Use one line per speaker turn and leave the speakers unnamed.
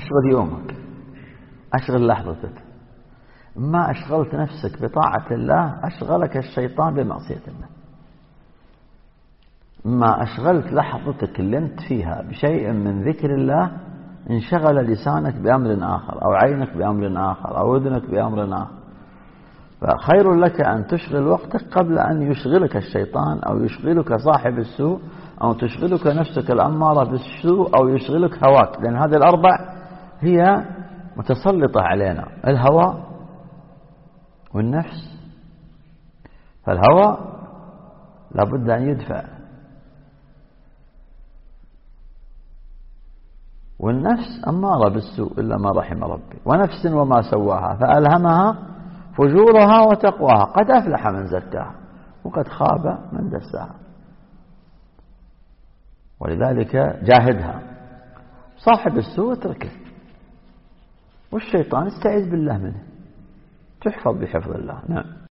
أشغل يومك، أشغل لحظتك. ما أشغلت نفسك بطاعة الله أشغلك الشيطان بمعصية الله. ما أشغلت لحظتك اللي أنت فيها بشيء من ذكر الله انشغل لسانك بأمر آخر، أو عينك بأمر آخر، أو أذنك بأمر آخر. فخير لك أن تشغل وقتك قبل أن يشغلك الشيطان، أو يشغلك صاحب السوء، أو تشغلك نفسك الأمارة بالسوء، أو يشغلك هواك. لأن هذه الأربع هي متسلطة علينا: الهوى والنفس. فالهوى لابد أن يدفع، والنفس أمارة بالسوء إلا ما رحم ربي، ونفس وما سواها فألهمها فجورها وتقواها، قد أفلح من زكاها وقد خاب من دساها. ولذلك جاهدها. صاحب السوء اتركه، والشيطان استعيذ بالله منه، تحفظ بحفظ الله. نعم.